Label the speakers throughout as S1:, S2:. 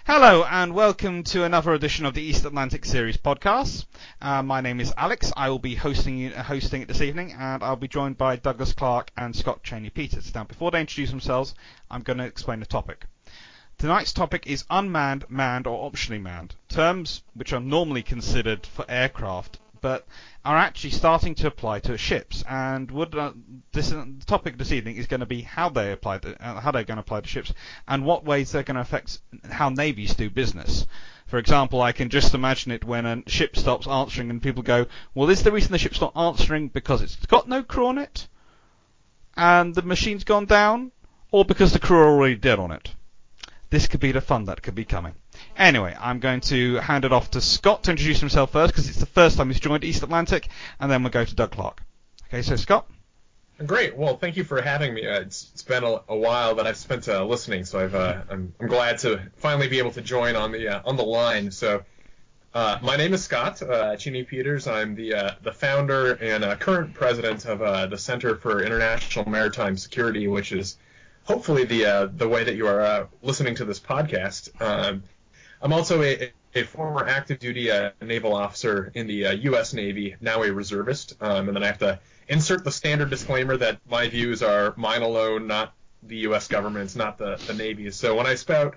S1: Hello and welcome to another edition of the East Atlantic Series podcast. My name is Alex. I will be hosting it this evening, and I'll be joined by Douglas Clark and Scott Cheney-Peters. Now, before they introduce themselves, I'm going to explain the topic. Tonight's topic is unmanned, manned, or optionally manned, terms which are normally considered for aircraft, but are actually starting to apply to ships. And the topic this evening is going to be how they're going to apply to ships, and what ways they're going to affect how navies do business. For example, I can just imagine it when a ship stops answering, and people go, "Well, is the reason the ship's not answering because it's got no crew on it, and the machine's gone down, or because the crew are already dead on it?" This could be the fun that could be coming. Anyway, I'm going to hand it off to Scott to introduce himself first, because it's the first time he's joined East Atlantic, and then we'll go to Doug Clark. Okay, so Scott?
S2: Great. Well, thank you for having me. It's been a while that I've spent listening, so I'm glad to finally be able to join on the line. So, my name is Scott Cheney-Peters. I'm the founder and current president of the Center for International Maritime Security, which is hopefully the way that you are listening to this podcast. I'm also a former active duty naval officer in the U.S. Navy, now a reservist, and then I have to insert the standard disclaimer that my views are mine alone, not the U.S. government's, not the Navy's. So when I spout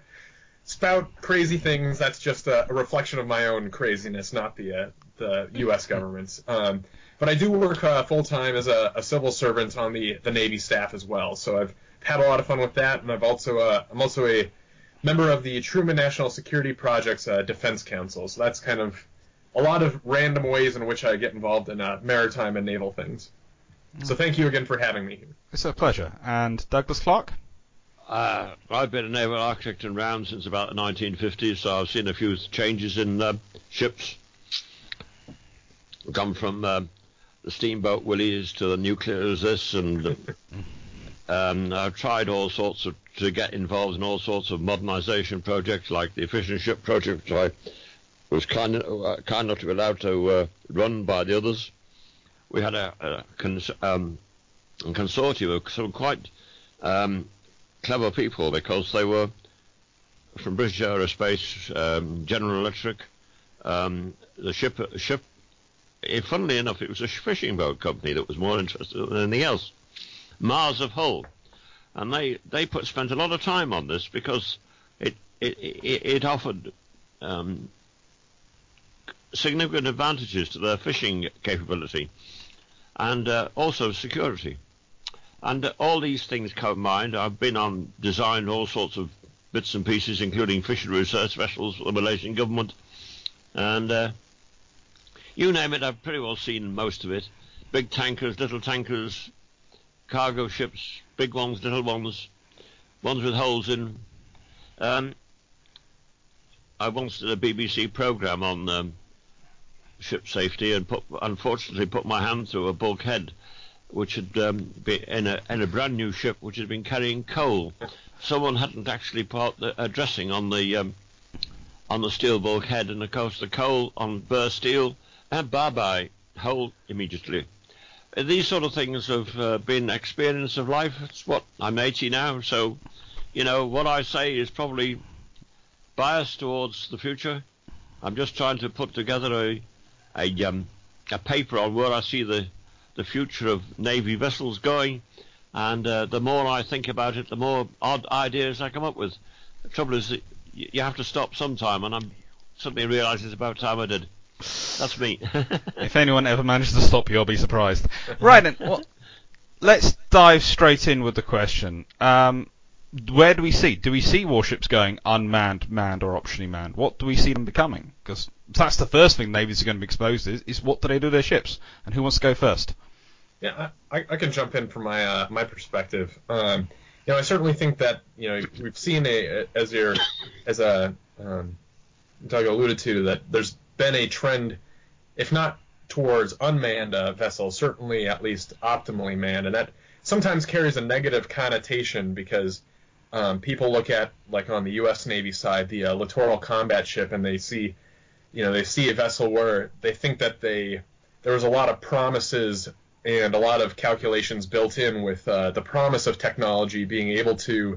S2: crazy things, that's just a reflection of my own craziness, not the U.S. government's. But I do work full-time as a civil servant on the Navy staff as well, so I've had a lot of fun with that, and I'm also a member of the Truman National Security Project's Defense Council, so that's kind of a lot of random ways in which I get involved in maritime and naval things. So thank you again for having me here.
S1: It's a pleasure. And Douglas Clark?
S3: I've been a naval architect and around since about the 1950s, so I've seen a few changes in ships. Come from the steamboat Willies to the nuclear as this, and I've tried all sorts to get involved in all sorts of modernization projects, like the efficient ship project, which I was kind enough to be allowed to run by the others. We had a consortium of some quite clever people, because they were from British Aerospace, General Electric, the ship. Funnily enough, it was a fishing boat company that was more interested than anything else. Mars of Hull, and they spent a lot of time on this because it offered significant advantages to their fishing capability and also security. And all these things combined, I've been designed all sorts of bits and pieces, including fishery research vessels for the Malaysian government, and you name it, I've pretty well seen most of it. Big tankers, little tankers, cargo ships, big ones, little ones with holes in. I once did a BBC programme on ship safety, and unfortunately put my hand through a bulkhead which had been in a brand new ship which had been carrying coal. Someone hadn't actually put a dressing on the steel bulkhead, and of course the coal on burst steel, and bye-bye, hole immediately. These sort of things have been experience of life. It's what, I'm 80 now, so, what I say is probably biased towards the future. I'm just trying to put together a paper on where I see the future of Navy vessels going, and the more I think about it, the more odd ideas I come up with. The trouble is that you have to stop sometime, and I'm suddenly realise it's about time I did. That's me.
S1: If anyone ever manages to stop you, I'll be surprised. Right then, well, let's dive straight in with the question. Where do we see? Do we see warships going unmanned, manned, or optionally manned? What do we see them becoming? Because that's the first thing navies are going to be exposed to, is what do they do to their ships? And who wants to go first?
S2: Yeah, I can jump in from my perspective. I certainly think that we've seen as Doug alluded to, that there's been a trend, if not towards unmanned vessels, certainly at least optimally manned, and that sometimes carries a negative connotation because people look at, like on the U.S. Navy side, the littoral combat ship, and they see a vessel where they think that there was a lot of promises and a lot of calculations built in with the promise of technology being able to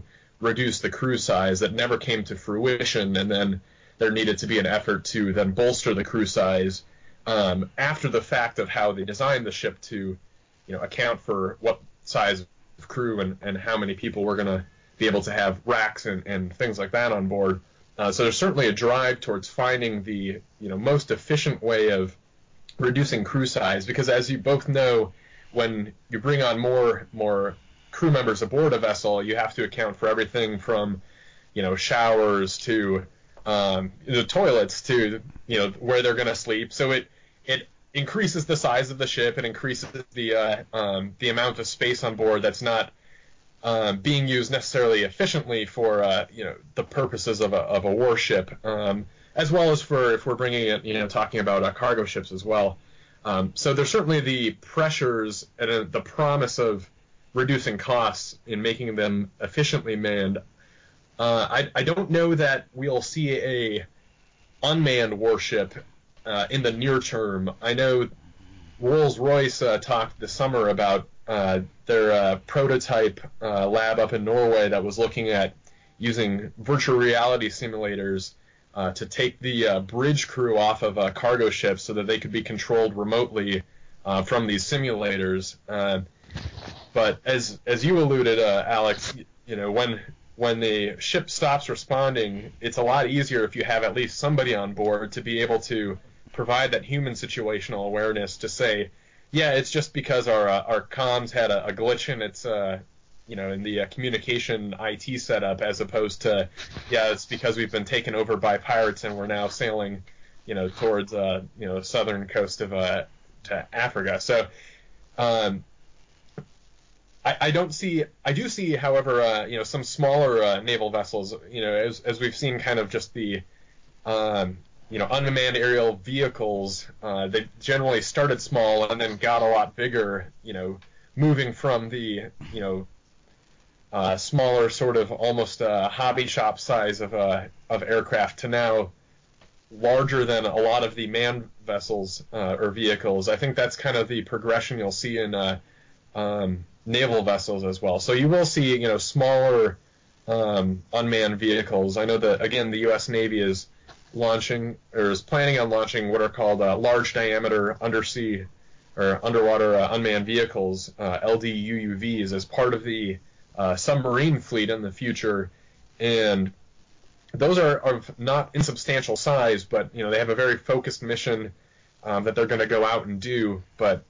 S2: reduce the crew size that never came to fruition, and then there needed to be an effort to then bolster the crew size after the fact of how they designed the ship to, account for what size of crew and how many people were going to be able to have racks and things like that on board. So there's certainly a drive towards finding the most efficient way of reducing crew size, because as you both know, when you bring on more crew members aboard a vessel, you have to account for everything from showers to the toilets to where they're going to sleep. So it increases the size of the ship. It increases the amount of space on board that's not being used necessarily efficiently for the purposes of a warship, as well as for if we're bringing it, talking about cargo ships as well. So there's certainly the pressures and the promise of reducing costs in making them efficiently manned. I don't know that we'll see a unmanned warship in the near term. I know Rolls-Royce talked this summer about their prototype lab up in Norway that was looking at using virtual reality simulators to take the bridge crew off of cargo ships so that they could be controlled remotely from these simulators. But as you alluded, Alex, when the ship stops responding, it's a lot easier if you have at least somebody on board to be able to provide that human situational awareness to say, yeah, it's just because our comms had a glitch in its in the communication IT setup, as opposed to, yeah, it's because we've been taken over by pirates and we're now sailing towards southern coast of to Africa. So I do see, however, some smaller naval vessels, as we've seen, kind of just the unmanned aerial vehicles. They generally started small and then got a lot bigger, moving from the smaller sort of almost hobby shop size of aircraft to now larger than a lot of the manned vessels or vehicles. I think that's kind of the progression you'll see in naval vessels as well. So you will see, smaller unmanned vehicles. I know that, again, the U.S. Navy is planning on launching what are called large diameter undersea or underwater unmanned vehicles, LDUUVs, as part of the submarine fleet in the future. And those are of not insubstantial size, but they have a very focused mission that they're going to go out and do. But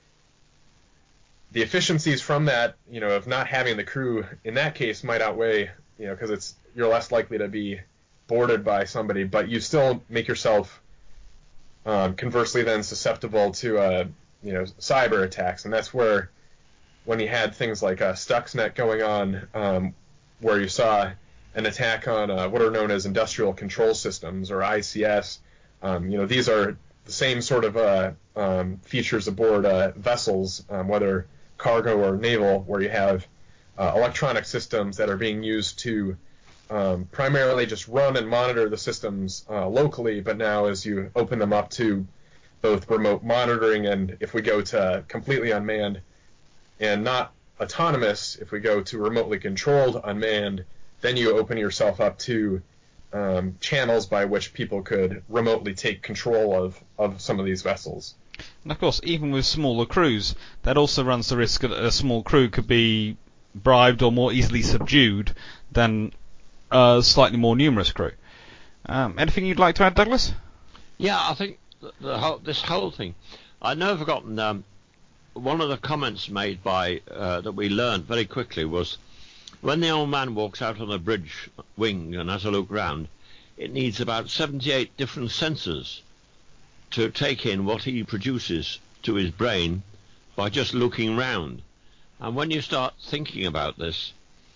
S2: the efficiencies from that, of not having the crew in that case might outweigh, because you're less likely to be boarded by somebody, but you still make yourself conversely then susceptible to cyber attacks. And that's where, when you had things like Stuxnet going on, where you saw an attack on what are known as industrial control systems, or ICS, these are the same sort of features aboard vessels, whether cargo or naval, where you have electronic systems that are being used to primarily just run and monitor the systems locally, but now as you open them up to both remote monitoring, and if we go to completely unmanned and not autonomous, if we go to remotely controlled unmanned, then you open yourself up to channels by which people could remotely take control of some of these vessels.
S1: And of course, even with smaller crews, that also runs the risk that a small crew could be bribed or more easily subdued than a slightly more numerous crew. Anything you'd like to add, Douglas?
S3: Yeah, I think this whole thing, I'd never forgotten one of the comments made by that we learned very quickly was, when the old man walks out on the bridge wing and has a look round, it needs about 78 different sensors to take in what he produces to his brain by just looking round. And when you start thinking about this,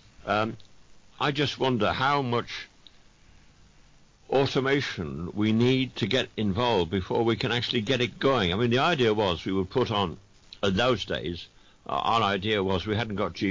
S3: I just wonder how much automation we need to get involved before we can actually get it going. I mean, the idea was we would put on, in those days, our idea was we hadn't got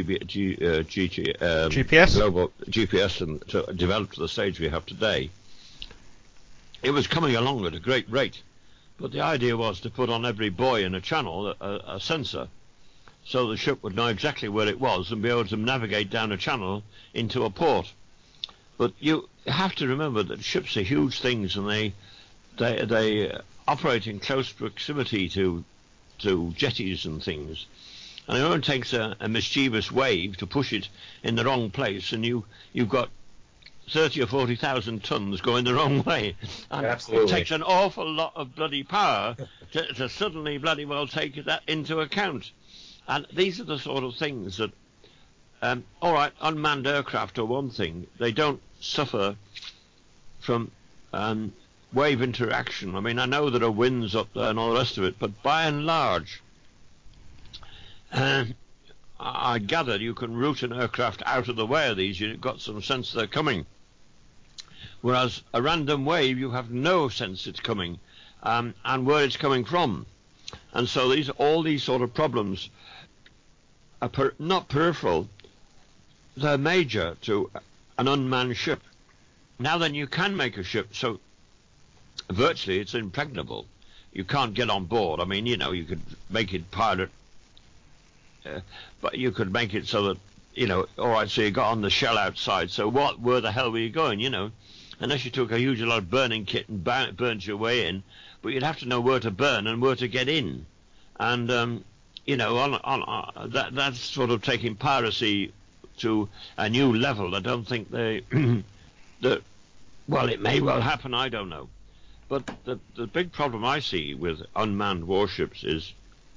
S1: GPS?
S3: Global GPS and to develop to the stage we have today. It was coming along at a great rate, but the idea was to put on every buoy in a channel a sensor, so the ship would know exactly where it was and be able to navigate down a channel into a port. But you have to remember that ships are huge things, and they operate in close proximity to jetties and things. And it only takes a mischievous wave to push it in the wrong place, and you've got 30 or 40,000 tons going the wrong way. And
S2: Absolutely.
S3: It takes an awful lot of bloody power to suddenly bloody well take that into account. And these are the sort of things that, all right, unmanned aircraft are one thing. They don't suffer from wave interaction. I mean, I know there are winds up there and all the rest of it, but by and large, I gather you can route an aircraft out of the way of these. You've got some sense they're coming. Whereas a random wave, you have no sense it's coming, and where it's coming from. And so all these sort of problems are not peripheral, they're major to an unmanned ship. Now then, you can make a ship so virtually it's impregnable. You can't get on board. I mean, you could make it pirate, but you could make it so that, all right, so you got on the shell outside. So where the hell were you going, Unless you took a huge lot of burning kit and burnt your way in, but you'd have to know where to burn and where to get in. And, that's sort of taking piracy to a new level. I don't think well, it may well happen, I don't know. But the big problem I see with unmanned warships is,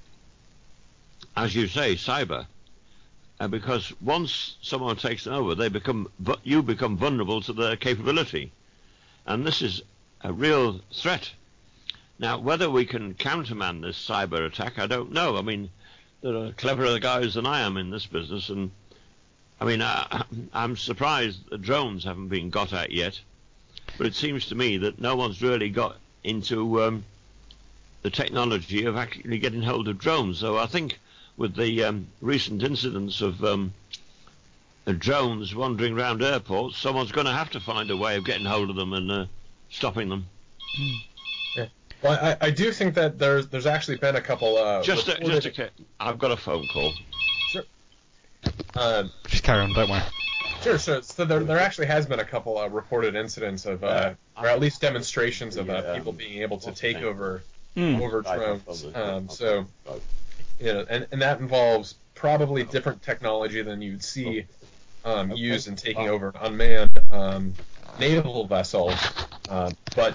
S3: as you say, cyber. Because once someone takes them over, you become vulnerable to their capability. And this is a real threat. Now, whether we can countermand this cyber attack, I don't know. I mean, there are cleverer guys than I am in this business, and I mean, I'm surprised the drones haven't been got at yet. But it seems to me that no one's really got into the technology of actually getting hold of drones. So I think with the recent incidents of drones wandering around airports, someone's going to have to find a way of getting hold of them and stopping them.
S2: Yeah. Well, I do think that there's actually been a couple.
S3: I've got a phone call.
S2: Sure.
S1: Just carry on, don't worry.
S2: Sure. So there actually has been a couple reported incidents of, or at least demonstrations of people being able to take over drones. So, and that involves probably different technology than you'd see used in taking over unmanned naval vessels. But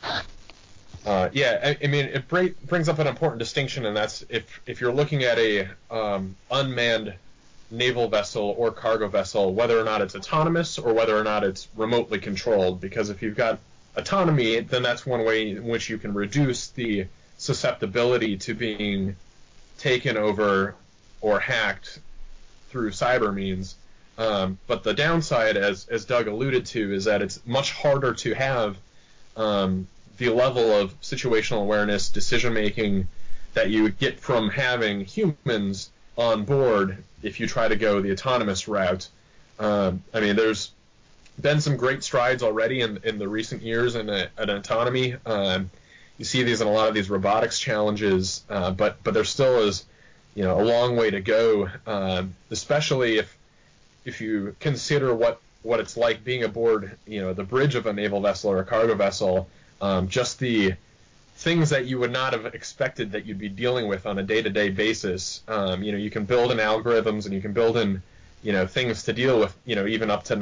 S2: I mean, it brings up an important distinction, and that's if you're looking at a unmanned naval vessel or cargo vessel, whether or not it's autonomous or whether or not it's remotely controlled. Because if you've got autonomy, then that's one way in which you can reduce the susceptibility to being taken over or hacked through cyber means. But the downside, as Doug alluded to, is that it's much harder to have the level of situational awareness, decision making that you would get from having humans on board if you try to go the autonomous route. I mean, there's been some great strides already in the recent years in autonomy. You see these in a lot of these robotics challenges, but there still is, a long way to go, especially if you consider what it's like being aboard, the bridge of a naval vessel or a cargo vessel. Just the things that you would not have expected that you'd be dealing with on a day-to-day basis. You can build in algorithms and you can build in, things to deal with, even up to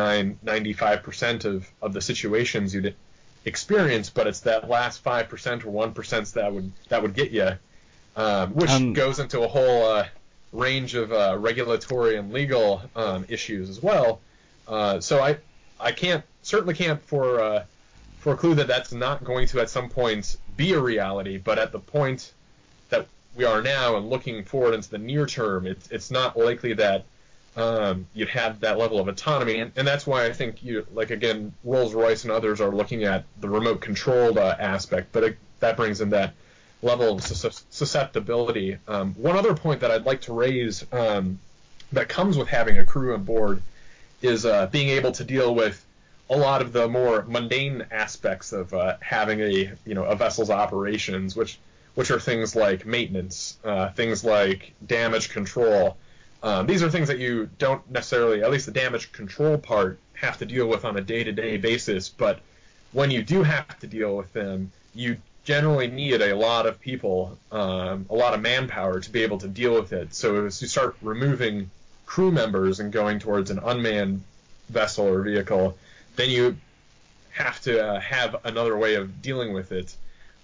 S2: 95% of the situations you'd experience, but it's that last 5% or 1% that would get you, which goes into a whole range of regulatory and legal issues as well. So I certainly can't foreclude that that's not going to at some point be a reality, but at the point that we are now and looking forward into the near term, it's not likely that you'd have that level of autonomy, and that's why I think Rolls-Royce and others are looking at the remote controlled aspect, but that brings in that level of susceptibility. One other point that I'd like to raise that comes with having a crew on board is being able to deal with a lot of the more mundane aspects of having a vessel's operations, which which are things like maintenance, things like damage control. These are things that you don't necessarily, at least the damage control part, have to deal with on a day-to-day basis. But when you do have to deal with them, you generally need a lot of people, a lot of manpower to be able to deal with it. So as you start removing crew members and going towards an unmanned vessel or vehicle, then you have to have another way of dealing with it.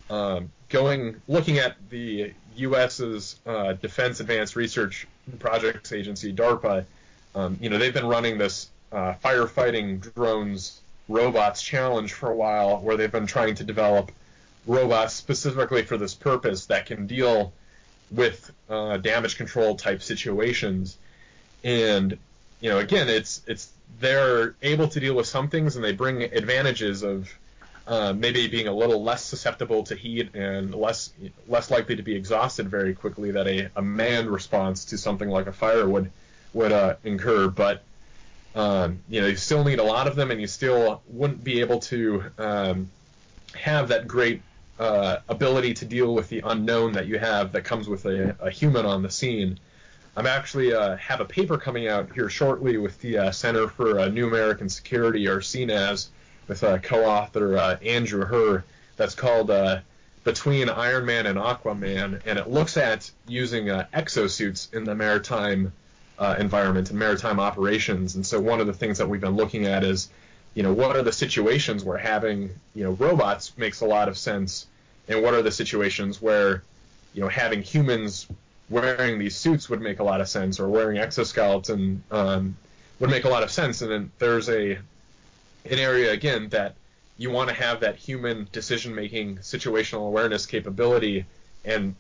S2: Looking at the U.S.'s Defense Advanced Research Projects Agency, DARPA, they've been running this firefighting drones robots challenge for a while, where they've been trying to develop robots specifically for this purpose that can deal with damage control type situations. And again, it's they're able to deal with some things, and they bring advantages of maybe being a little less susceptible to heat and less likely to be exhausted very quickly that a manned response to something like a fire would incur. But you still need a lot of them, and you still wouldn't be able to have that great ability to deal with the unknown that comes with a human on the scene. I'm actually have a paper coming out here shortly with the Center for New American Security, or CNAS, with co-author Andrew Herr, that's called Between Iron Man and Aquaman, and it looks at using exosuits in the maritime environment and maritime operations. And so one of the things that we've been looking at is, what are the situations where having, robots makes a lot of sense, and what are the situations where, having humans wearing these suits would make a lot of sense, or wearing exoskeleton would make a lot of sense. And then there's an area, again, that you want to have that human decision-making, situational awareness capability, and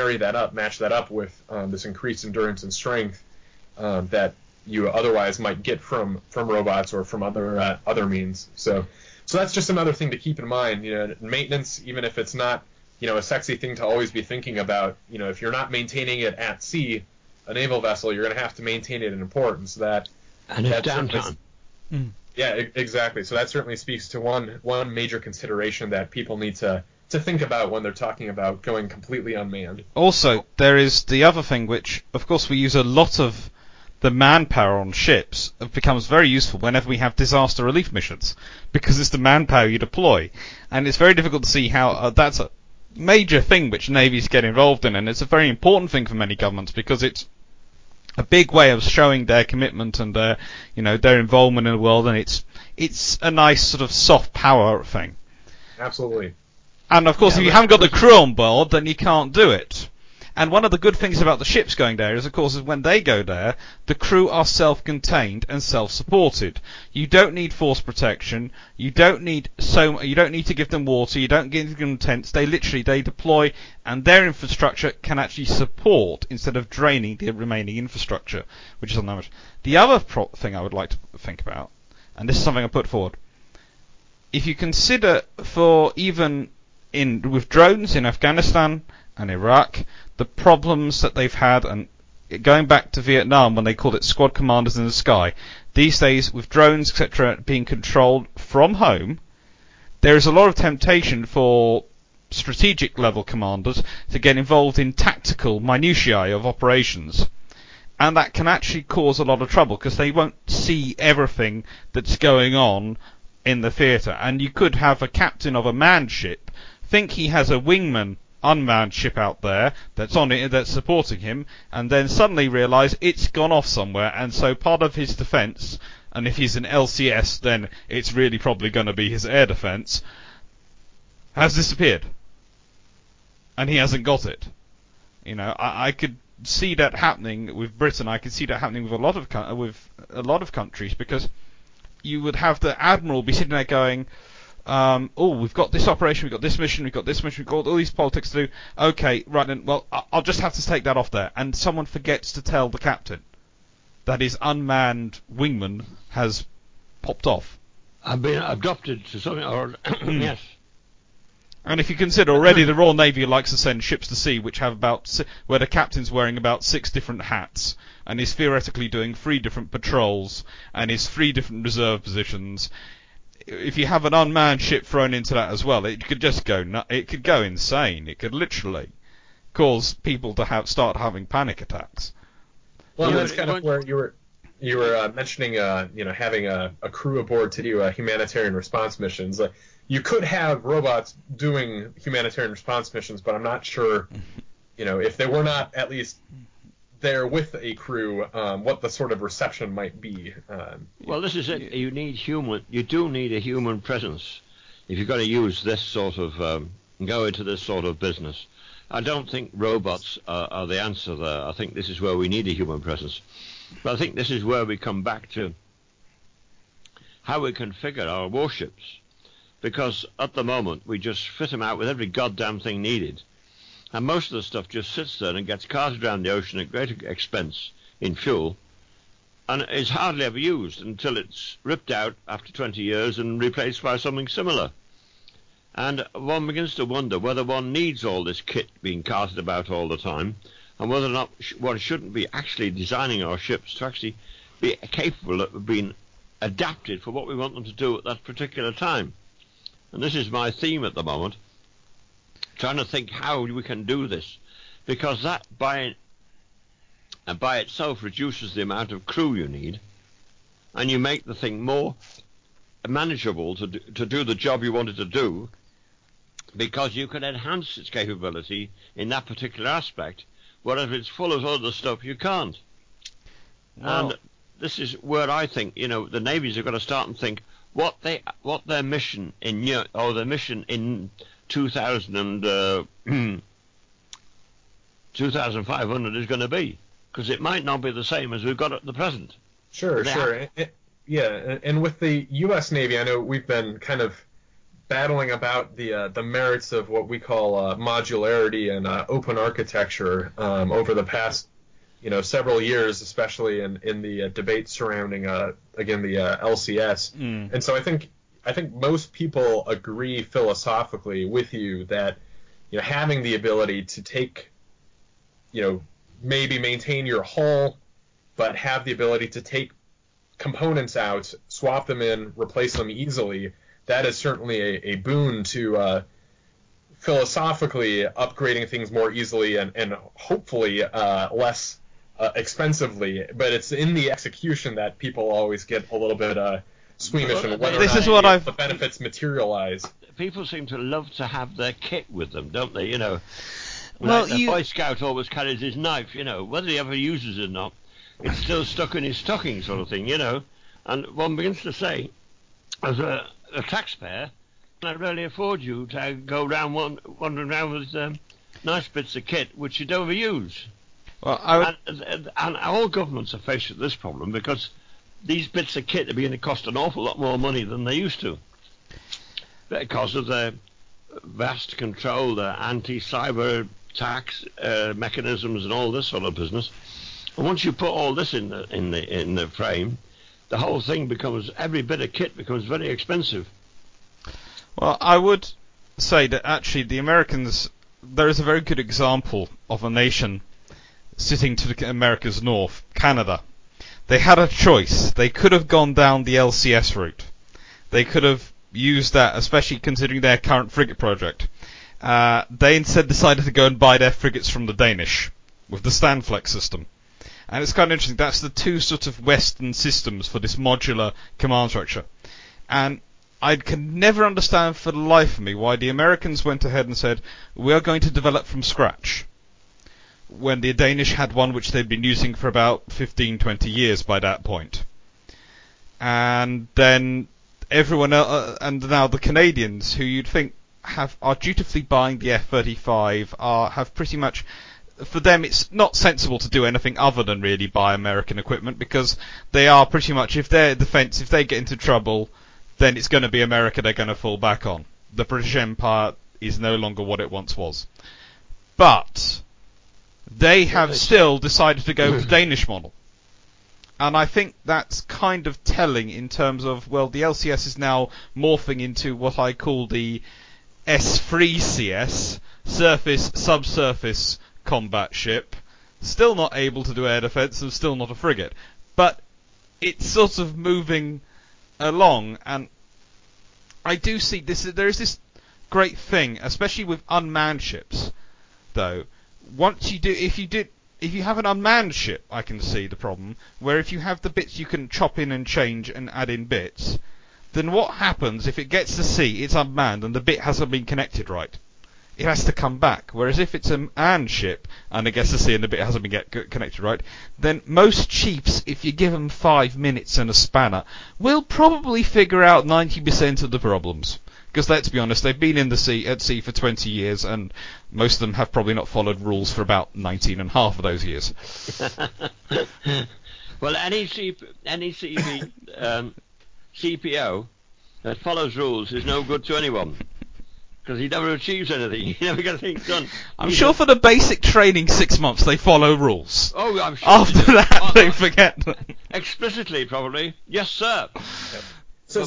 S2: match that up with this increased endurance and strength that you otherwise might get from robots or from other means. So that's just another thing to keep in mind. Maintenance, even if it's not a sexy thing to always be thinking about, if you're not maintaining it at sea, a naval vessel, you're going to have to maintain it in port. And so
S3: it's downtime.
S2: Yeah, exactly. So that certainly speaks to one major consideration that people need to think about when they're talking about going completely unmanned.
S1: Also, there is the other thing, which, of course, we use a lot of the manpower on ships. It becomes very useful whenever we have disaster relief missions, because it's the manpower you deploy. And it's very difficult to see how that's a major thing which navies get involved in, and it's a very important thing for many governments, because it's a big way of showing their commitment and their involvement in the world, and it's a nice sort of soft power thing.
S2: Absolutely.
S1: And of course, if you haven't got the crew on board, then you can't do it. And one of the good things about the ships going there is, of course, when they go there, the crew are self-contained and self-supported. You don't need force protection. You don't need to give them water. You don't give them tents. They deploy, and their infrastructure can actually support instead of draining the remaining infrastructure, which is on damage. The other thing I would like to think about, and this is something I put forward, if you consider with drones in Afghanistan and Iraq, the problems that they've had, and going back to Vietnam when they called it squad commanders in the sky, these days with drones, etc., being controlled from home, there is a lot of temptation for strategic level commanders to get involved in tactical minutiae of operations. And that can actually cause a lot of trouble, because they won't see everything that's going on in the theatre. And you could have a captain of a manned ship think he has a wingman unmanned ship out there that's supporting him, and then suddenly realise it's gone off somewhere, and so part of his defence, and if he's an LCS, then it's really probably going to be his air defence, has disappeared, and he hasn't got it. I could see that happening with Britain. I could see that happening with a lot of countries, because you would have the admiral be sitting there going, we've got this operation, we've got this mission, we've got all these politics to do. Okay, right then, well, I'll just have to take that off there. And someone forgets to tell the captain that his unmanned wingman has popped off.
S3: I've been adopted to something, or yes.
S1: And if you consider already the Royal Navy likes to send ships to sea which have where the captain's wearing about 6 different hats, and is theoretically doing 3 different patrols, and is 3 different reserve positions. If you have an unmanned ship thrown into that as well, it could just go insane. It could literally. cause people to start having panic attacks.
S2: Well, that's kind of where you were mentioning, having a crew aboard to do humanitarian response missions. You could have robots doing humanitarian response missions, but I'm not sure, if they were not at least there with a crew, what the sort of reception might be.
S3: Well, this is it. You do need a human presence if you're going to use this sort of, go into this sort of business. I don't think robots are the answer there. I think this is where we need a human presence. But I think this is where we come back to how we configure our warships. Because at the moment, we just fit them out with every goddamn thing needed. And most of the stuff just sits there and gets carted around the ocean at great expense in fuel, and is hardly ever used until it's ripped out after 20 years and replaced by something similar. And one begins to wonder whether one needs all this kit being carted about all the time, and whether or not one shouldn't be actually designing our ships to actually be capable of being adapted for what we want them to do at that particular time. And this is my theme at the moment, trying to think how we can do this, because that by itself reduces the amount of crew you need, and you make the thing more manageable to do the job you wanted to do, because you can enhance its capability in that particular aspect, whereas if it's full of other stuff you can't. Well, and this is where I think the navies are going to start and think what their mission in 2,500 is going to be, because it might not be the same as we've got at the present.
S2: Sure. And with the U.S. Navy, I know we've been kind of battling about the merits of what we call modularity and open architecture over the past several years, especially in the debate surrounding again the LCS. And so I think most people agree philosophically with you that having the ability to take maybe maintain your hull, but have the ability to take components out, swap them in, replace them easily, that is certainly a boon to philosophically upgrading things more easily and hopefully less expensively. But it's in the execution that people always get a little bit squeamish and whether
S1: this
S2: or
S1: is
S2: not
S1: what
S2: the benefits materialize.
S3: People seem to love to have their kit with them, don't they?
S1: Well,
S3: the Boy Scout always carries his knife, whether he ever uses it or not, it's still stuck in his stocking sort of thing, And one begins to say, as a taxpayer, can I really afford you to go around wandering around with nice bits of kit which you don't ever use?
S1: Well,
S3: and all governments are faced with this problem because these bits of kit are beginning to cost an awful lot more money than they used to, because of the vast control, the anti-cyber tax mechanisms and all this sort of business. And once you put all this in the frame, the whole thing becomes, every bit of kit becomes very expensive.
S1: Well, I would say that actually the Americans, there is a very good example of a nation sitting to America's north, Canada. They had a choice. They could have gone down the LCS route. They could have used that, especially considering their current frigate project. They instead decided to go and buy their frigates from the Danish with the Standflex system. And it's kind of interesting. That's the two sort of Western systems for this modular command structure. And I can never understand for the life of me why the Americans went ahead and said, we're going to develop from scratch, when the Danish had one which they'd been using for about 15, 20 years by that point. And then everyone else, and now the Canadians, who you'd think are dutifully buying the F-35, have pretty much, for them it's not sensible to do anything other than really buy American equipment, because they are pretty much, if they're defense, if they get into trouble, then it's going to be America they're going to fall back on. The British Empire is no longer what it once was. But they have still decided to go with the Danish model. And I think that's kind of telling in terms of, well, the LCS is now morphing into what I call the S3CS, surface, subsurface combat ship. Still not able to do air defense and still not a frigate. But it's sort of moving along, and I do see this. There is this great thing, especially with unmanned ships, though, if you have an unmanned ship, I can see the problem. Where if you have the bits you can chop in and change and add in bits, then what happens if it gets to sea, it's unmanned, and the bit hasn't been connected right? It has to come back. Whereas if it's a manned ship and it gets to sea and the bit hasn't been connected right, then most chiefs, if you give them 5 minutes and a spanner, will probably figure out 90% of the problems. Because let's be honest, they've been at sea for 20 years, and most of them have probably not followed rules for about 19 and a half of those years.
S3: Well, any CPO that follows rules is no good to anyone. Because he never achieves anything. He never gets things done.
S1: I'm sure for the basic training 6 months they follow rules.
S3: Oh, I'm sure.
S1: After that, they forget them.
S3: Explicitly, probably. Yes, sir.
S2: Yep. So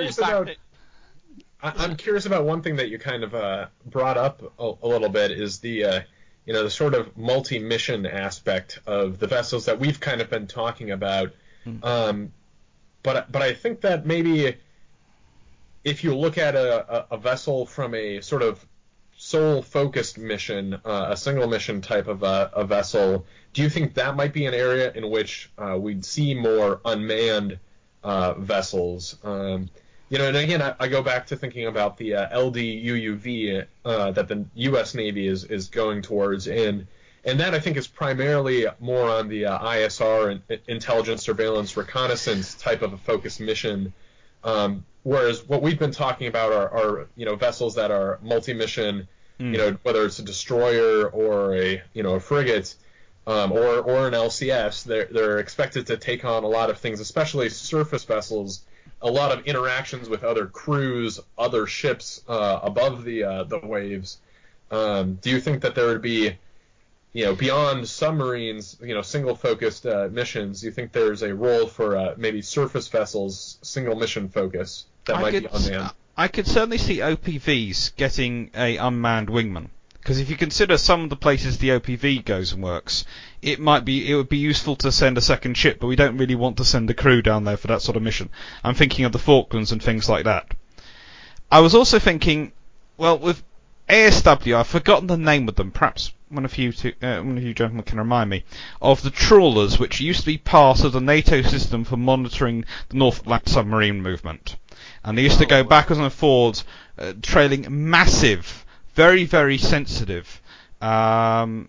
S2: I'm curious about one thing that you kind of brought up a little bit is the the sort of multi-mission aspect of the vessels that we've kind of been talking about. But I think that maybe if you look at a vessel from a sort of sole-focused mission, a single mission type of a vessel, do you think that might be an area in which we'd see more unmanned vessels? And again, I go back to thinking about the LDUUV that the U.S. Navy is going towards, and that I think is primarily more on the ISR and intelligence, surveillance, reconnaissance type of a focused mission. Whereas what we've been talking about are vessels that are multi-mission, whether it's a destroyer or a frigate, or an LCS, they're expected to take on a lot of things, especially surface vessels, a lot of interactions with other crews, other ships above the waves. Do you think that there would be, beyond submarines, single-focused missions, do you think there's a role for maybe surface vessels, single mission focus that might be unmanned?
S1: I could certainly see OPVs getting a unmanned wingman. Because if you consider some of the places the OPV goes and works, it would be useful to send a second ship, but we don't really want to send a crew down there for that sort of mission. I'm thinking of the Falklands and things like that. I was also thinking, well, with ASW, I've forgotten the name of them. Perhaps one of you gentlemen can remind me of the trawlers, which used to be part of the NATO system for monitoring the North Atlantic submarine movement, and they used to go backwards and forwards, trailing massive, very, very sensitive sonar.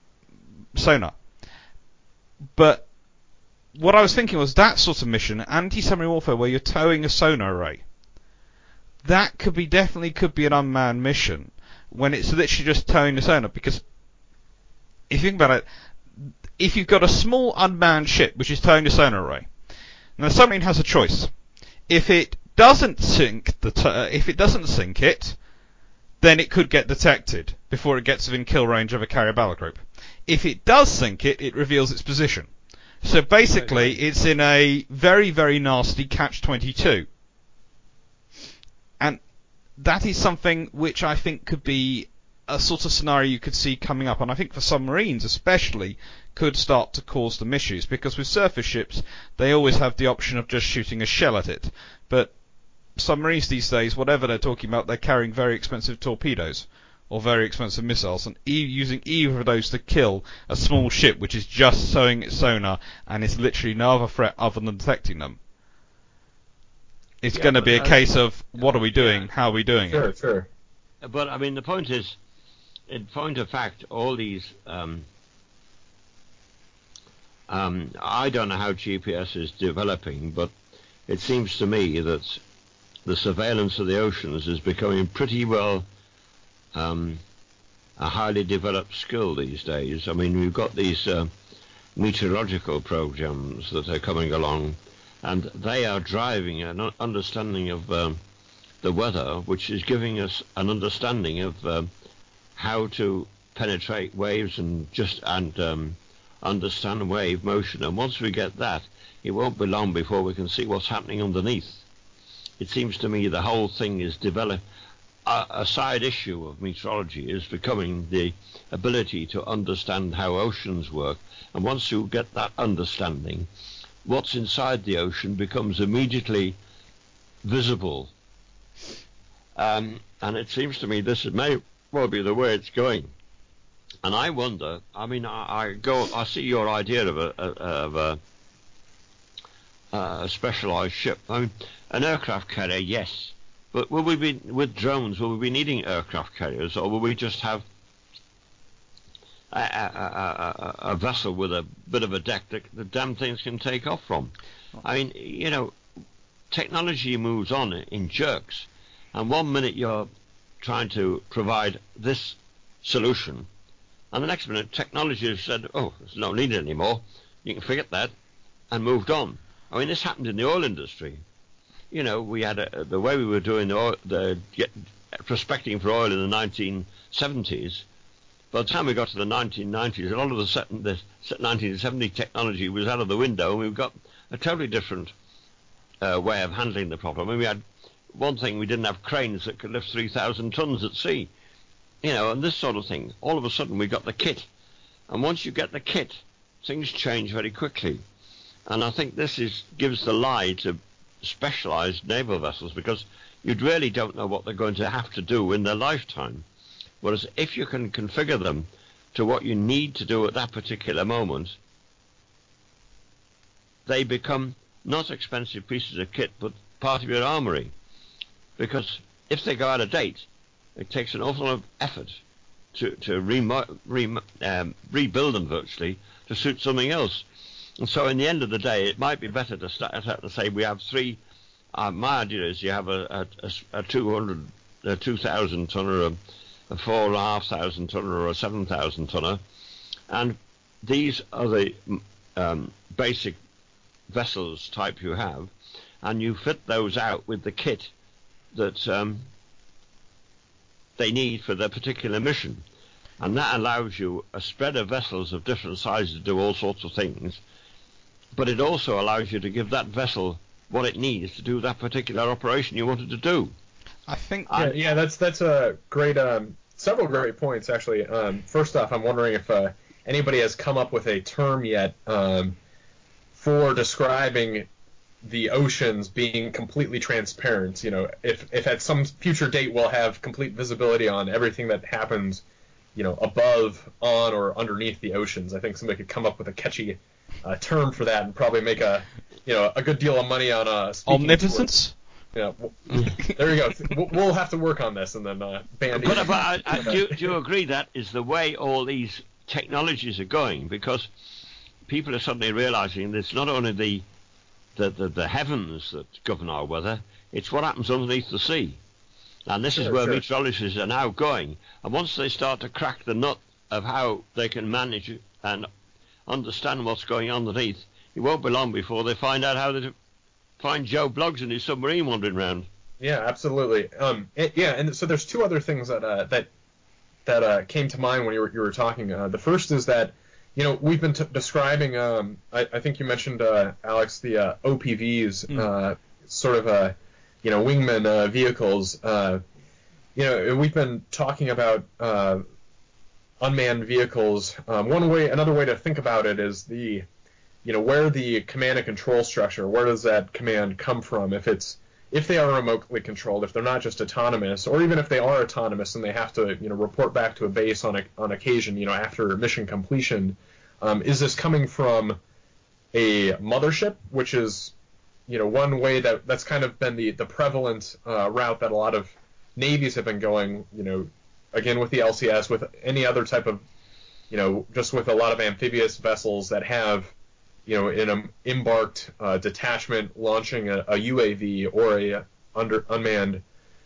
S1: But what I was thinking was that sort of mission, anti-submarine warfare, where you're towing a sonar array. That could be an unmanned mission when it's literally just towing the sonar. Because if you think about it, if you've got a small unmanned ship which is towing the sonar array, now the submarine has a choice. If it doesn't sink it, then it could get detected before it gets within kill range of a carrier battle group. If it does sink it, it reveals its position. So basically, it's in a very, very nasty catch-22. And that is something which I think could be a sort of scenario you could see coming up. And I think for submarines especially, could start to cause them issues. Because with surface ships, they always have the option of just shooting a shell at it. But submarines these days, whatever they're talking about, they're carrying very expensive torpedoes or very expensive missiles, and using either of those to kill a small ship which is just sewing its sonar and is literally no other threat other than detecting them. It's going to be a case of what are we doing, how are we doing it.
S2: Sure.
S3: But I mean, the point is, in point of fact, all these I don't know how GPS is developing, but it seems to me that the surveillance of the oceans is becoming pretty well a highly developed skill these days. I mean, we've got these meteorological programs that are coming along, and they are driving an understanding of the weather, which is giving us an understanding of how to penetrate waves and understand wave motion. And once we get that, it won't be long before we can see what's happening underneath. It seems to me the whole thing is developed. A side issue of meteorology is becoming the ability to understand how oceans work. And once you get that understanding, what's inside the ocean becomes immediately visible. And it seems to me this may well be the way it's going. And I wonder. I mean, I see your idea of a specialised ship. I mean, an aircraft carrier, yes, but will we be with drones? Will we be needing aircraft carriers, or will we just have a vessel with a bit of a deck that the damn things can take off from? I mean, you know, technology moves on in jerks, and one minute you're trying to provide this solution, and the next minute technology has said, oh, there's no need anymore, you can forget that, and moved on. I mean, this happened in the oil industry. You know, we had the way we were doing the prospecting for oil in the 1970s. By the time we got to the 1990s, a lot of the 1970 technology was out of the window, and we've got a totally different way of handling the problem. I mean, we had one thing, we didn't have cranes that could lift 3,000 tons at sea. You know, and this sort of thing. All of a sudden, we got the kit. And once you get the kit, things change very quickly. And I think this gives the lie to specialised naval vessels, because you really don't know what they're going to have to do in their lifetime. Whereas if you can configure them to what you need to do at that particular moment, they become not expensive pieces of kit, but part of your armoury. Because if they go out of date, it takes an awful lot of effort to rebuild them virtually to suit something else. And so in the end of the day, it might be better to start out and say we have three. My idea is you have a 2,000 tonner, a 4,500 tonner, or a 7,000 tonner, and these are the basic vessels type you have, and you fit those out with the kit that they need for their particular mission, and that allows you a spread of vessels of different sizes to do all sorts of things. But it also allows you to give that vessel what it needs to do that particular operation you wanted to do.
S1: I think.
S2: Yeah, that's a great, several great points actually. First off, I'm wondering if anybody has come up with a term yet for describing the oceans being completely transparent. You know, if at some future date we'll have complete visibility on everything that happens, you know, above, on, or underneath the oceans. I think somebody could come up with a catchy term for that and probably make a good deal of money on
S1: omnipotence.
S2: Yeah, there you go. We'll have to work on this and then band.
S3: But do you agree that is the way all these technologies are going? Because people are suddenly realizing it's not only the heavens that govern our weather, it's what happens underneath the sea. And this is where meteorologists are now going. And once they start to crack the nut of how they can manage and understand what's going on underneath, it won't be long before they find out how to find Joe Bloggs in his submarine wandering around.
S2: Yeah, absolutely. And so there's two other things that came to mind when you were talking. The first is that, you know, we've been describing. I think you mentioned, Alex, the OPVs, sort of wingman vehicles. We've been talking about unmanned vehicles. Another way to think about it is where the command and control structure, where does that command come from? If they are remotely controlled, if they're not just autonomous, or even if they are autonomous and they have to, report back to a base on occasion, after mission completion, is this coming from a mothership, which is, one way that's kind of been the prevalent route that a lot of navies have been going, again with the LCS, with any other type of, just with a lot of amphibious vessels that have, in an embarked detachment launching a UAV or a unmanned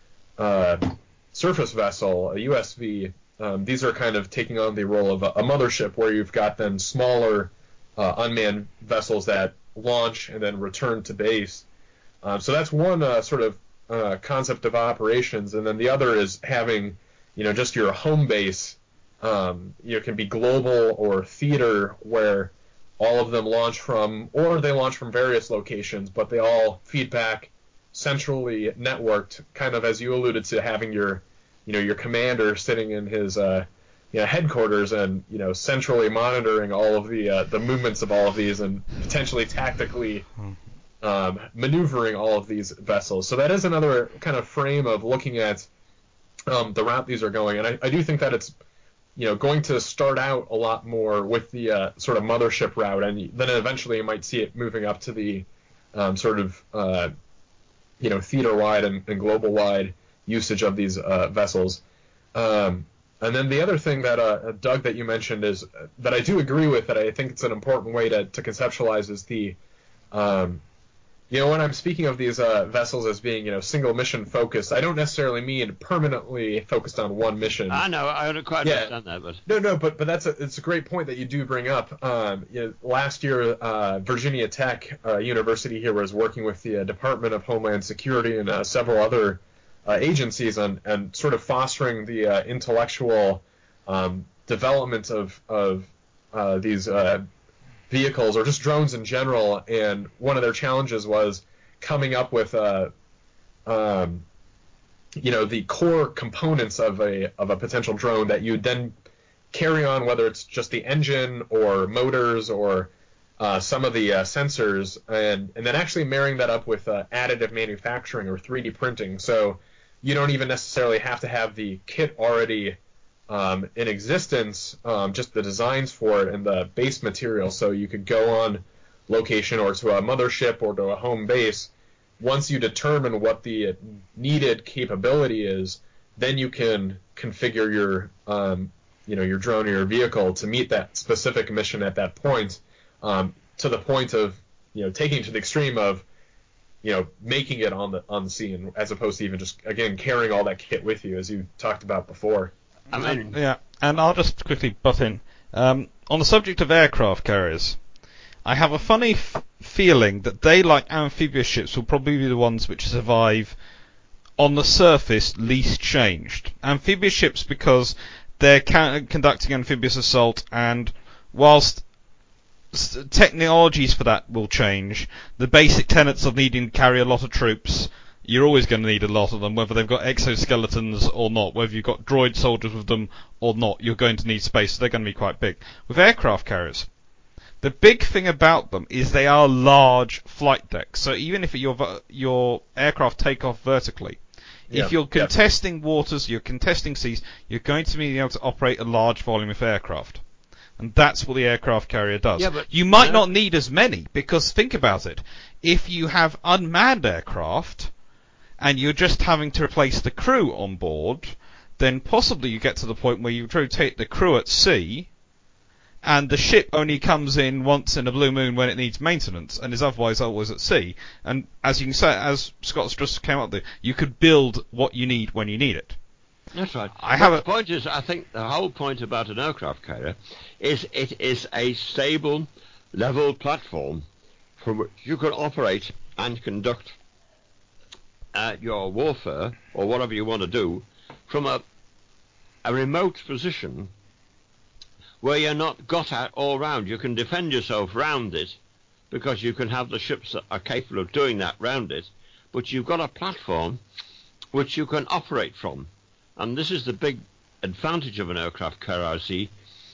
S2: surface vessel, a USV. These are kind of taking on the role of a mothership, where you've got then smaller unmanned vessels that launch and then return to base. So that's one sort of concept of operations, and then the other is having, just your home base. It can be global or theater, where all of them launch from, or they launch from various locations, but they all feed back centrally networked, kind of as you alluded to, having your commander sitting in his headquarters and centrally monitoring all of the movements of all of these and potentially tactically maneuvering all of these vessels. So that is another kind of frame of looking at the route these are going, and I do think that it's going to start out a lot more with the sort of mothership route, and then eventually you might see it moving up to the sort of theater-wide and global-wide usage of these vessels. And then the other thing that Doug, that you mentioned, is that I do agree with, that I think it's an important way to conceptualize, is the when I'm speaking of these vessels as being single mission focused, I don't necessarily mean permanently focused on one mission.
S3: I know, I don't quite understand that, but
S2: but it's a great point that you do bring up. Last year, Virginia Tech University here was working with the Department of Homeland Security and several other agencies and sort of fostering the intellectual development of these vehicles, or just drones in general. And one of their challenges was coming up with the core components of a potential drone that you then carry on, whether it's just the engine or motors or some of the sensors, and then actually marrying that up with additive manufacturing or 3D printing. So you don't even necessarily have to have the kit already in existence, just the designs for it and the base material. So you could go on location or to a mothership or to a home base. Once you determine what the needed capability is, then you can configure your your drone or your vehicle to meet that specific mission at that point, to the point of taking it to the extreme of making it on the scene, as opposed to even just, again, carrying all that kit with you, as you talked about before.
S1: Yeah, and I'll just quickly butt in. On the subject of aircraft carriers, I have a funny feeling that they, like amphibious ships, will probably be the ones which survive on the surface least changed. Amphibious ships, because they're conducting amphibious assault, and whilst technologies for that will change, the basic tenets of needing to carry a lot of troops, you're always going to need a lot of them, whether they've got exoskeletons or not, whether you've got droid soldiers with them or not, you're going to need space, so they're going to be quite big. With aircraft carriers, the big thing about them is they are large flight decks, so even if your aircraft take off vertically, if you're contesting waters, you're contesting seas, you're going to be able to operate a large volume of aircraft. And that's what the aircraft carrier does.
S3: Yeah, but,
S1: you might not need as many, because think about it. If you have unmanned aircraft, and you're just having to replace the crew on board, then possibly you get to the point where you rotate the crew at sea, and the ship only comes in once in a blue moon when it needs maintenance, and is otherwise always at sea. And as you can say, as Scott's just came up with, you could build what you need when you need it.
S3: That's right. The point is, I think the whole point about an aircraft carrier is it is a stable, level platform from which you can operate and conduct your warfare, or whatever you want to do, from a remote position where you're not got at all round. You can defend yourself round it, because you can have the ships that are capable of doing that round it, but you've got a platform which you can operate from. And this is the big advantage of an aircraft carrier, I see.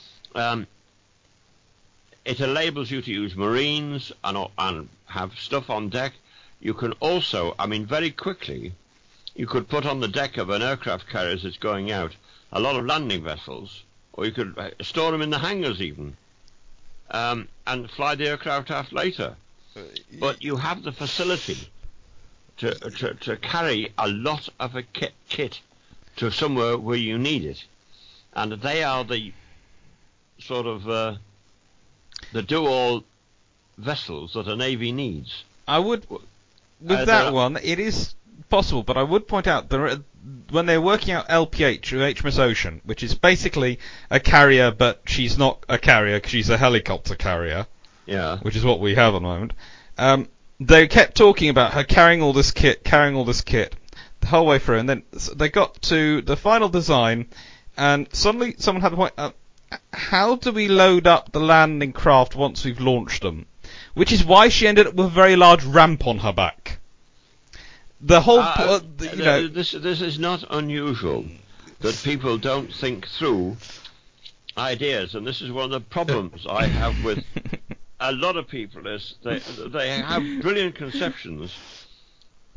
S3: It enables you to use marines and have stuff on deck. You can also, very quickly, you could put on the deck of an aircraft carrier as it's going out a lot of landing vessels, or you could store them in the hangars even, and fly the aircraft aft later. But you have the facility to carry a lot of a kit to somewhere where you need it, and they are the sort of the do-all vessels that a navy needs.
S1: I would, with that one, it is possible, but I would point out when they're working out LPH, or HMS Ocean, which is basically a carrier, but she's not a carrier, she's a helicopter carrier, which is what we have at the moment. They kept talking about her carrying all this kit, the whole way through, and then they got to the final design, and suddenly someone had a point, how do we load up the landing craft once we've launched them? Which is why she ended up with a very large ramp on her back. The whole,
S3: this is not unusual that people don't think through ideas, and this is one of the problems I have with a lot of people. Is they have brilliant conceptions,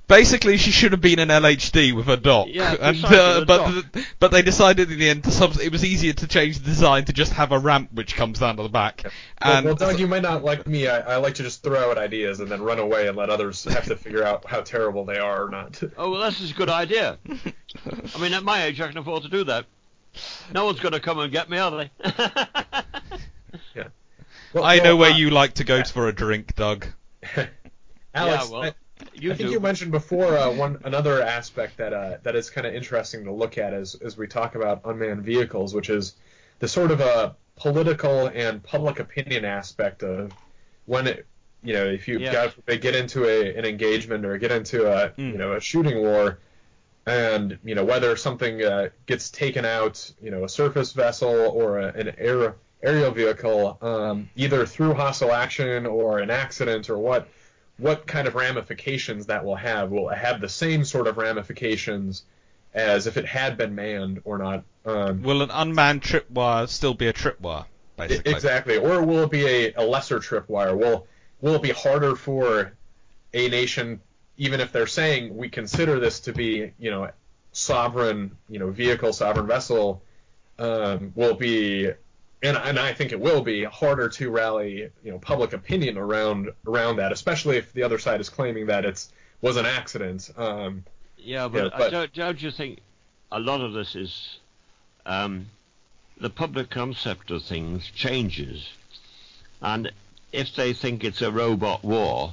S1: Basically, she should have been an LHD with a dock,
S3: Yeah,
S1: and
S3: precisely, the
S1: but they decided in the end it was easier to change the design to just have a ramp which comes down to the back.
S2: Well, Doug, you might not like me. I like to just throw out ideas and then run away and let others have to figure out how terrible they are or not.
S3: Oh, well, that's a good idea. I mean, at my age, I can afford to do that. No one's going to come and get me, are they?
S2: Yeah.
S1: I know where you like to go for a drink, Doug.
S2: Alex,
S3: Yeah, well,
S2: I think you mentioned before another aspect that is kind of interesting to look at as we talk about unmanned vehicles, which is the sort of a political and public opinion aspect of when if you
S3: Yeah.
S2: get into an engagement or get into a shooting war, and whether something gets taken out, a surface vessel or an aerial vehicle, either through hostile action or an accident or what kind of ramifications that will have the same sort of ramifications as if it had been manned or not.
S1: Will an unmanned tripwire still be a tripwire, basically?
S2: Exactly. Or will it be a lesser tripwire? Will it be harder for a nation, even if they're saying we consider this to be, sovereign, vehicle, sovereign vessel, will be, and I think it will be harder to rally, public opinion around that, especially if the other side is claiming that was an accident.
S3: Yeah, but don't you think a lot of this is the public concept of things changes, and if they think it's a robot war,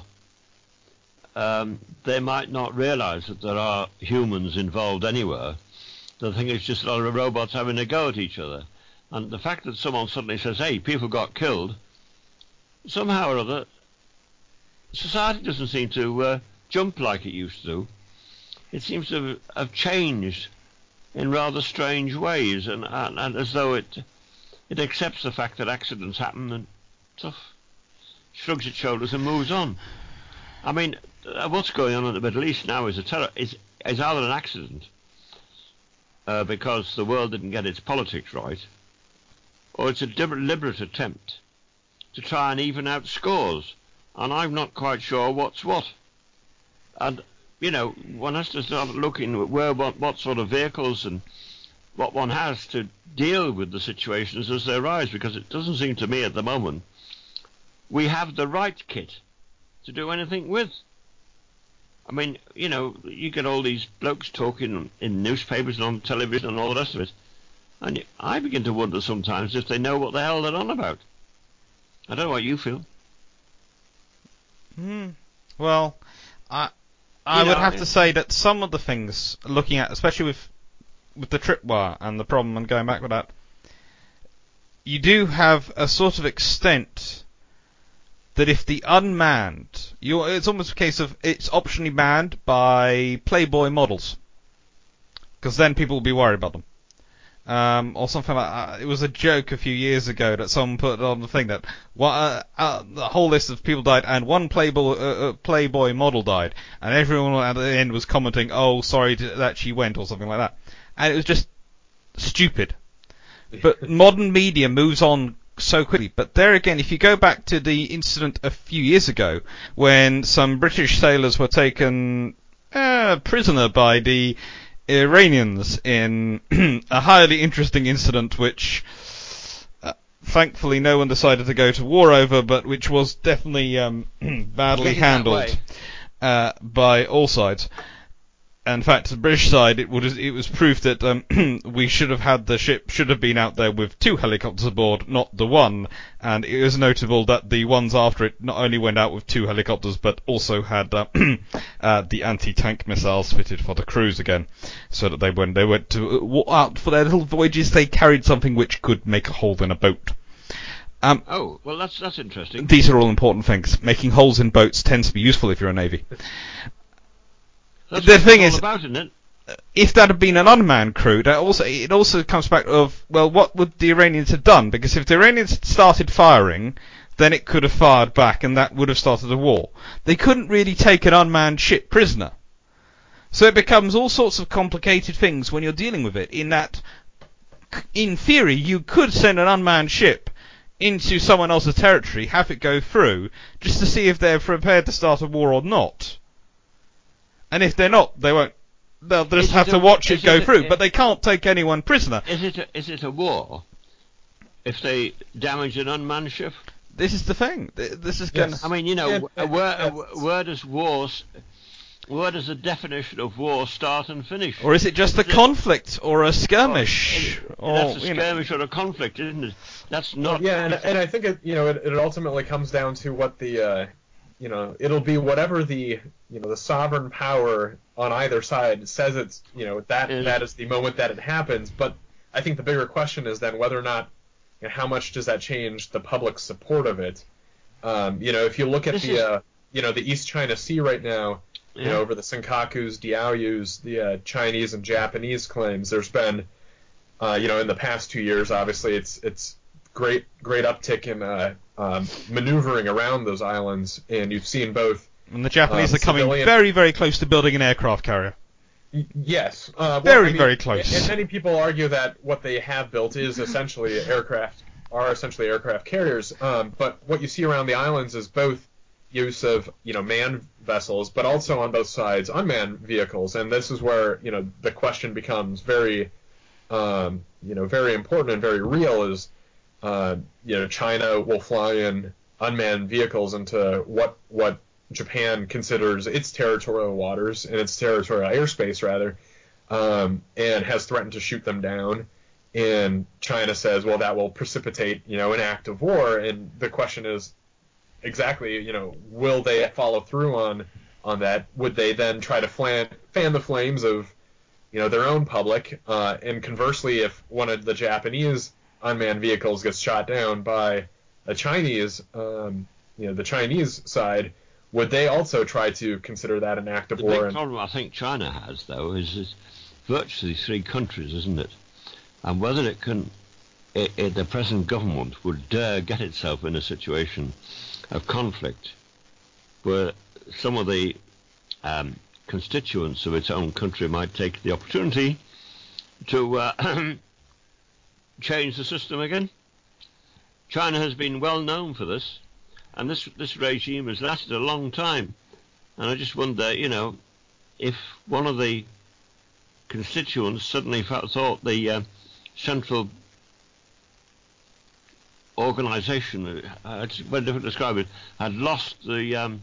S3: they might not realise that there are humans involved anywhere. They think it's just a lot of robots having a go at each other. And the fact that someone suddenly says, hey, people got killed, somehow or other, society doesn't seem to jump like it used to. It seems to have changed in rather strange ways, and as though it accepts the fact that accidents happen and stuff, shrugs its shoulders and moves on. I mean, what's going on in the Middle East now is either an accident because the world didn't get its politics right, or it's a deliberate attempt to try and even out scores, and I'm not quite sure what's what. And one has to start looking at what sort of vehicles and what one has to deal with the situations as they arise, because it doesn't seem to me at the moment we have the right kit to do anything with. I mean, you get all these blokes talking in newspapers and on television and all the rest of it, and I begin to wonder sometimes if they know what the hell they're on about. I don't know what you feel.
S1: Well, I would have to say that some of the things, looking at, especially with the tripwire and the problem and going back with that, you do have a sort of extent that if the unmanned, it's almost a case of it's optionally manned by Playboy models, because then people will be worried about them. Or something like that. It was a joke a few years ago that someone put on the thing that the whole list of people died and one Playboy model died, and everyone at the end was commenting, "Oh, sorry that she went," or something like that, and it was just stupid. But modern media moves on so quickly. But there again, if you go back to the incident a few years ago when some British sailors were taken prisoner by the Iranians in a highly interesting incident which thankfully no one decided to go to war over, but which was definitely badly handled by all sides. In fact, the British side, it was proof that we the ship should have been out there with 2 helicopters aboard, not the one. And it was notable that the ones after it not only went out with 2 helicopters, but also had the anti-tank missiles fitted for the crews again, so that when they went to out for their little voyages, they carried something which could make a hole in a boat.
S3: Oh, well, that's interesting.
S1: These are all important things. Making holes in boats tends to be useful if you're a navy.
S3: That's
S1: the thing is,
S3: about, isn't it?
S1: If that had been an unmanned crew, it also comes back of, well, what would the Iranians have done? Because if the Iranians had started firing, then it could have fired back, and that would have started a war. They couldn't really take an unmanned ship prisoner. So it becomes all sorts of complicated things when you're dealing with it, in that, in theory, you could send an unmanned ship into someone else's territory, have it go through, just to see if they're prepared to start a war or not. And if they're not, they won't. They'll just
S3: Is
S1: have
S3: it
S1: to
S3: a-
S1: watch it
S3: is
S1: go
S3: it a-
S1: through. But they can't take anyone prisoner.
S3: Is it a war if they damage an unmanned ship?
S1: This is the thing. This is going.
S2: Yes.
S3: I mean, you know,
S2: And-
S3: where does the definition of war start and finish?
S1: Or is it just a
S3: Is it-
S1: conflict or a skirmish?
S3: That's a
S1: you know.
S3: skirmish or a conflict, isn't it? That's not.
S2: Yeah, and I think it ultimately comes down to what the it'll be whatever the the sovereign power on either side says it's that is the moment that it happens. But I think the bigger question is then whether or not how much does that change the public support of it. If you look at the East China Sea right now, over the Senkakus, Diaoyus, the Chinese and Japanese claims, there's been in the past 2 years, obviously it's great uptick in maneuvering around those islands, and you've seen both.
S1: And the Japanese are coming very, very close to building an aircraft carrier.
S2: Yes.
S1: Very close.
S2: And many people argue that what they have built is essentially aircraft carriers. But what you see around the islands is both use of manned vessels, but also on both sides unmanned vehicles. And this is where the question becomes very very important and very real. Is China will fly in unmanned vehicles into what Japan considers its territorial waters and its territorial airspace, rather, and has threatened to shoot them down. And China says, well, that will precipitate, an act of war. And the question is exactly, will they follow through on that? Would they then try to fan the flames of, their own public? And conversely, if one of the Japanese unmanned vehicles gets shot down by a Chinese, the Chinese side, would they also try to consider that an act of war?
S3: The big problem I think China has, though, is it's virtually 3 countries, isn't it? And whether it can, the present government would dare get itself in a situation of conflict where some of the constituents of its own country might take the opportunity to change the system again. China has been well known for this. And this regime has lasted a long time. And I just wonder, if one of the constituents suddenly thought the central organisation, it's very difficult to describe it, had lost the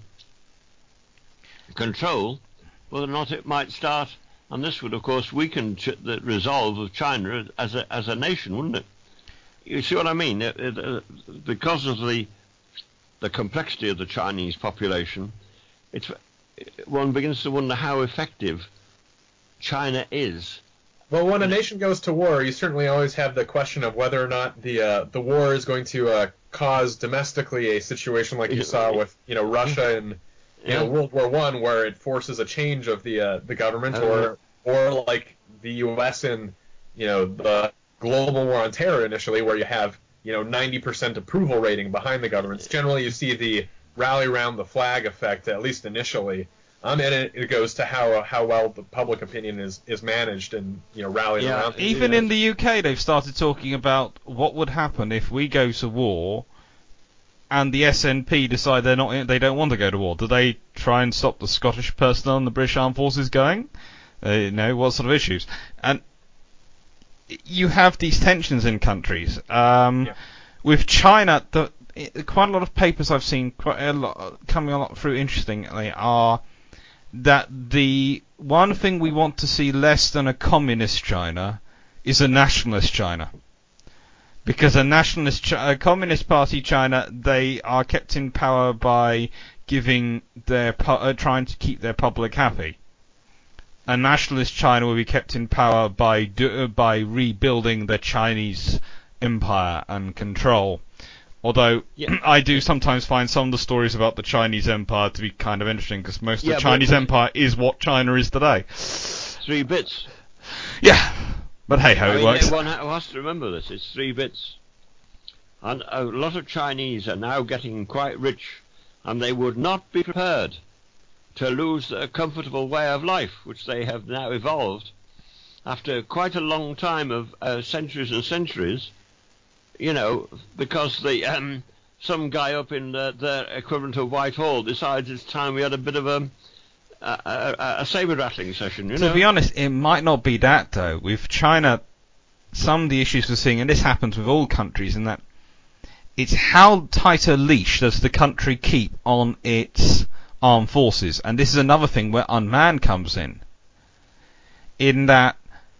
S3: control, whether or not it might start, and this would, of course, weaken the resolve of China as a nation, wouldn't it? You see what I mean? Because of the complexity of the Chinese population, one begins to wonder how effective China is.
S2: Well, when a nation goes to war, you certainly always have the question of whether or not the war is going to cause domestically a situation like you saw with Russia and World War I, where it forces a change of the government, or like the U.S. in the global war on terror initially, where you have 90% approval rating behind the governments. Generally, you see the rally around the flag effect, at least initially. And it goes to how well the public opinion is managed and rallying around.
S1: Even in the UK, they've started talking about what would happen if we go to war, and the SNP decide they don't want to go to war. Do they try and stop the Scottish personnel and the British Armed Forces going? What sort of issues? And you have these tensions in countries. With China, quite a lot of papers I've seen coming through interestingly are that the one thing we want to see less than a communist China is a nationalist China. Because a communist party China, they are kept in power by trying to keep their public happy. A nationalist China will be kept in power by rebuilding the Chinese empire and control. Although I do sometimes find some of the stories about the Chinese empire to be kind of interesting, because most of the Chinese empire is what China is today.
S3: 3 bits.
S1: Yeah, but hey ho, it works.
S3: One has to remember this. It's 3 bits. And a lot of Chinese are now getting quite rich, and they would not be prepared to lose a comfortable way of life, which they have now evolved after quite a long time of centuries and centuries. Because some guy up in their equivalent of Whitehall decides it's time we had a bit of a saber rattling session.
S1: To be honest, it might not be that though. With China, some of the issues we're seeing, and this happens with all countries, in that it's how tight a leash does the country keep on its armed forces, and this is another thing where unmanned comes in that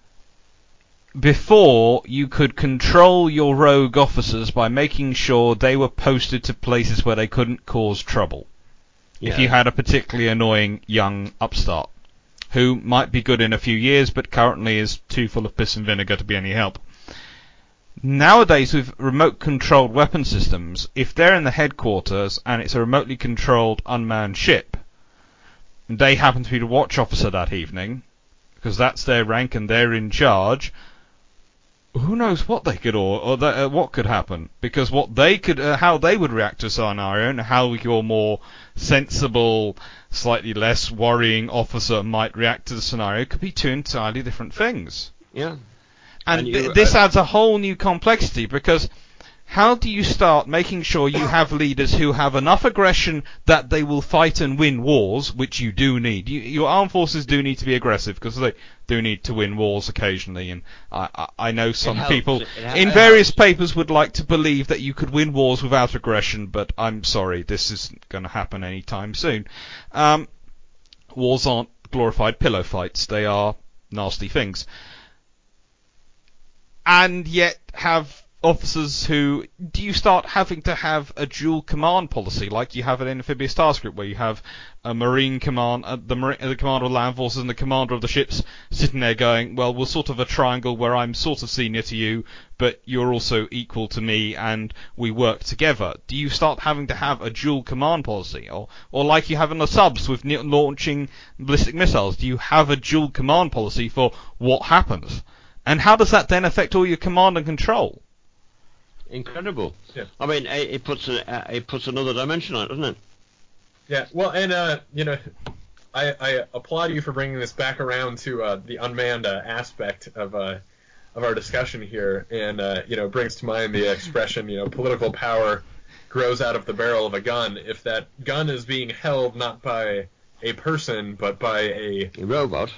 S1: before you could control your rogue officers by making sure they were posted to places where they couldn't cause trouble. Yeah. If you had a particularly annoying young upstart who might be good in a few years but currently is too full of piss and vinegar to be any help. Nowadays, with remote controlled weapon systems, if they're in the headquarters and it's a remotely controlled unmanned ship, they happen to be the watch officer that evening, because that's their rank and they're in charge, who knows what they could what could happen? Because what they could, how they would react to a scenario, and how your more sensible, slightly less worrying officer might react to the scenario, could be two entirely different things.
S3: Yeah.
S1: And this adds a whole new complexity, because how do you start making sure you have leaders who have enough aggression that they will fight and win wars, which you do need. Your armed forces do need to be aggressive, because they do need to win wars occasionally. And I know some people in various papers would like to believe that you could win wars without aggression, but I'm sorry, this isn't going to happen anytime soon. Wars aren't glorified pillow fights. They are nasty things. And yet have officers who... Do you start having to have a dual command policy like you have in Amphibious Task Group, where you have a Marine command, the commander of land forces and the commander of the ships sitting there going, well, we're sort of a triangle where I'm sort of senior to you, but you're also equal to me, and we work together. Do you start having to have a dual command policy? Or like you have in the subs with launching ballistic missiles, do you have a dual command policy for what happens? And how does that then affect all your command and control?
S3: Incredible.
S2: Yeah.
S3: I mean, it puts another dimension on it, doesn't it?
S2: Yeah. Well, and I applaud you for bringing this back around to the unmanned aspect of our discussion here, and brings to mind the expression, political power grows out of the barrel of a gun. If that gun is being held not by a person but by a
S3: robot,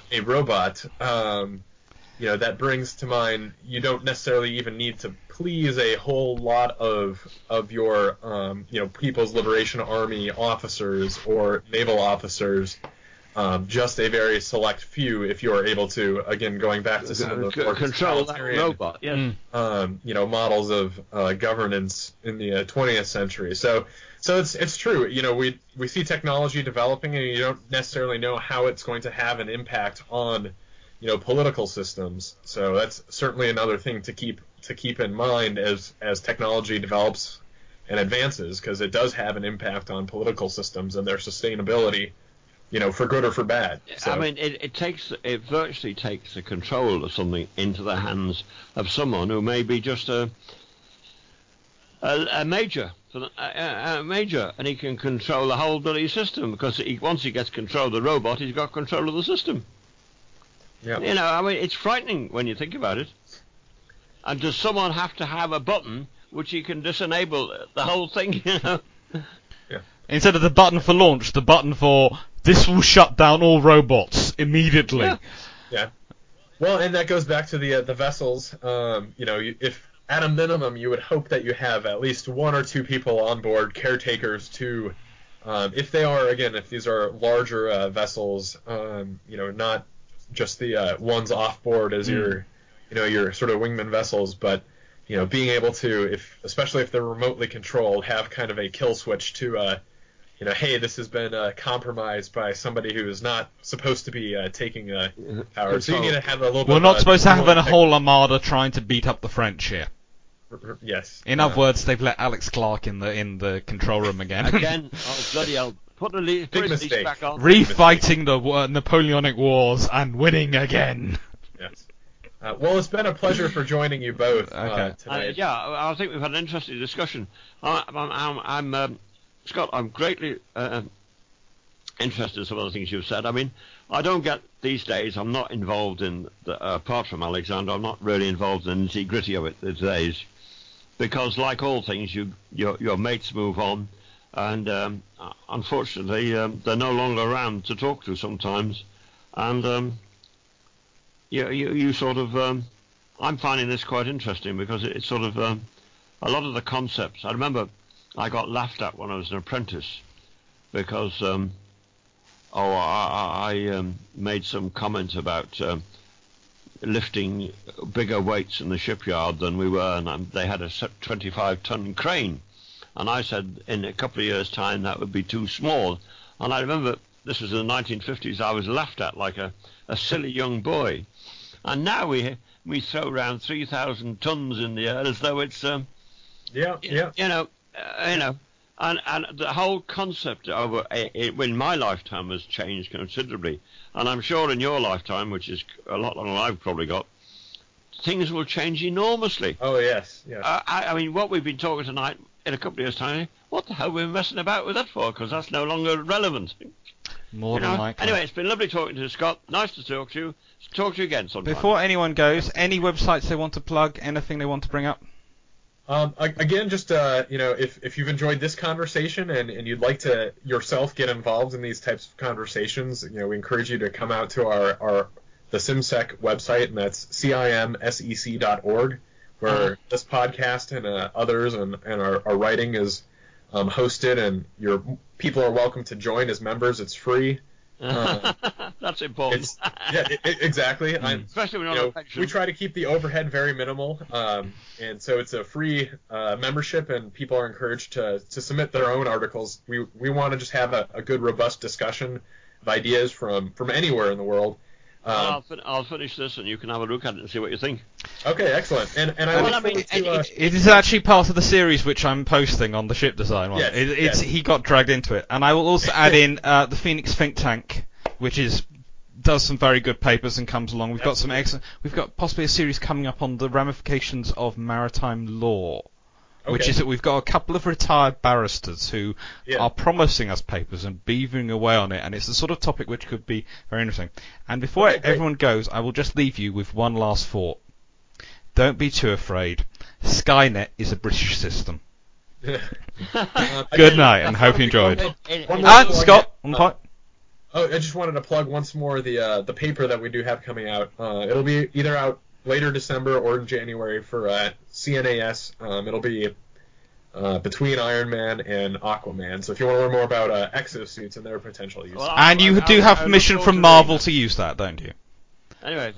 S2: that brings to mind you don't necessarily even need to please a whole lot of your People's Liberation Army officers or naval officers, just a very select few, if you are able to, again, going back to some of the
S3: control that robot, yes.
S2: Models of governance in the 20th century. So it's true. We see technology developing, and you don't necessarily know how it's going to have an impact on political systems. So that's certainly another thing to keep in mind as technology develops and advances, because it does have an impact on political systems and their sustainability, for good or for bad. So.
S3: I mean, it virtually takes the control of something into the hands of someone who may be just a major, and he can control the whole bloody system, because once he gets control of the robot, he's got control of the system.
S2: Yeah.
S3: I mean, it's frightening when you think about it. And does someone have to have a button which he can disenable the whole thing,
S2: Yeah.
S1: Instead of the button for launch, the button for this will shut down all robots immediately.
S2: Yeah. Well, and that goes back to the vessels. If at a minimum you would hope that you have at least one or two people on board, caretakers to, if these are larger vessels, not just the ones off board as your sort of wingman vessels, but being able to, especially if they're remotely controlled, have kind of a kill switch to hey, this has been compromised by somebody who is not supposed to be taking power. So you need to have a little bit.
S1: We're not supposed to have a whole armada trying to beat up the French here.
S2: Yes.
S1: In other words, they've let Alex Clark in the control room again.
S3: Oh bloody hell! Put the leash back on.
S1: Refighting the Napoleonic Wars and winning again.
S2: Yes. Well, it's been a pleasure for joining you both tonight.
S3: I think we've had an interesting discussion. Scott, I'm greatly interested in some of the things you've said. I mean, I don't get these days. I'm not involved in apart from Alexander. I'm not really involved in the nitty-gritty of it these days, because like all things, your mates move on. and unfortunately they're no longer around to talk to sometimes, and you sort of I'm finding this quite interesting because it's sort of a lot of the concepts. I remember I got laughed at when I was an apprentice because I made some comment about lifting bigger weights in the shipyard than we were, and they had a 25-ton crane, and I said in a couple of years' time that would be too small. And I remember this was in the 1950s. I was laughed at like a silly young boy, and now we throw around 3,000 tons in the air as though it's and the whole concept of in my lifetime has changed considerably, and I'm sure in your lifetime, which is a lot longer than I've probably got, things will change enormously.
S2: Oh yes.
S3: I mean, what we've been talking tonight, in a couple of years' time, what the hell were we messing about with that for? Because that's no longer relevant.
S1: More than likely.
S3: Anyway, it's been lovely talking to you, Scott. Nice to talk to you. Talk to you again sometime.
S1: Before anyone goes, any websites they want to plug, anything they want to bring up?
S2: Again, just if you've enjoyed this conversation and you'd like to yourself get involved in these types of conversations, we encourage you to come out to the CIMSEC website, and that's CIMSEC.org, where this podcast and others and our writing is hosted, and people are welcome to join as members. It's free.
S3: That's important.
S2: Exactly.
S3: Especially when you're on a pension.
S2: We try to keep the overhead very minimal, and so it's a free membership, and people are encouraged to submit their own articles. We want to just have a good, robust discussion of ideas from anywhere in the world.
S3: I'll finish this, and you can have a look at it and see what you think.
S2: Okay, excellent. And
S1: it is actually part of the series which I'm posting on the ship design one.
S2: Yes.
S1: He got dragged into it, and I will also add in the Phoenix Think Tank, which does some very good papers and comes along. We've got some excellent. We've got possibly a series coming up on the ramifications of maritime law.
S2: Okay.
S1: Which is that we've got a couple of retired barristers who are promising us papers and beavering away on it, and it's the sort of topic which could be very interesting. And before everyone goes, I will just leave you with one last thought. Don't be too afraid. Skynet is a British system. Good night, and hope you enjoyed. Scott, on point.
S2: I just wanted to plug once more the paper that we do have coming out. It'll be either out later December or in January for CNAS. It'll be between Iron Man and Aquaman. So if you want to learn more about exosuits and their potential use.
S1: And you do have permission from Marvel to use that, don't you?
S3: Anyway,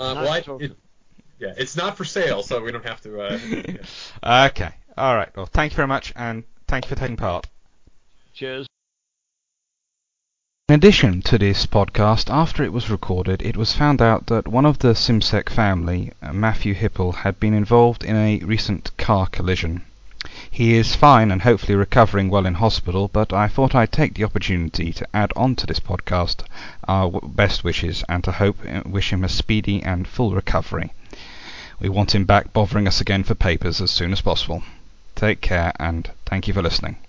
S2: it's not for sale, so we don't have to.
S1: Okay. All right. Well, thank you very much, and thank you for taking part.
S3: Cheers.
S1: In addition to this podcast, after it was recorded, it was found out that one of the CIMSEC family, Matthew Hipple, had been involved in a recent car collision. He is fine and hopefully recovering well in hospital, but I thought I'd take the opportunity to add on to this podcast our best wishes and to wish him a speedy and full recovery. We want him back bothering us again for papers as soon as possible. Take care, and thank you for listening.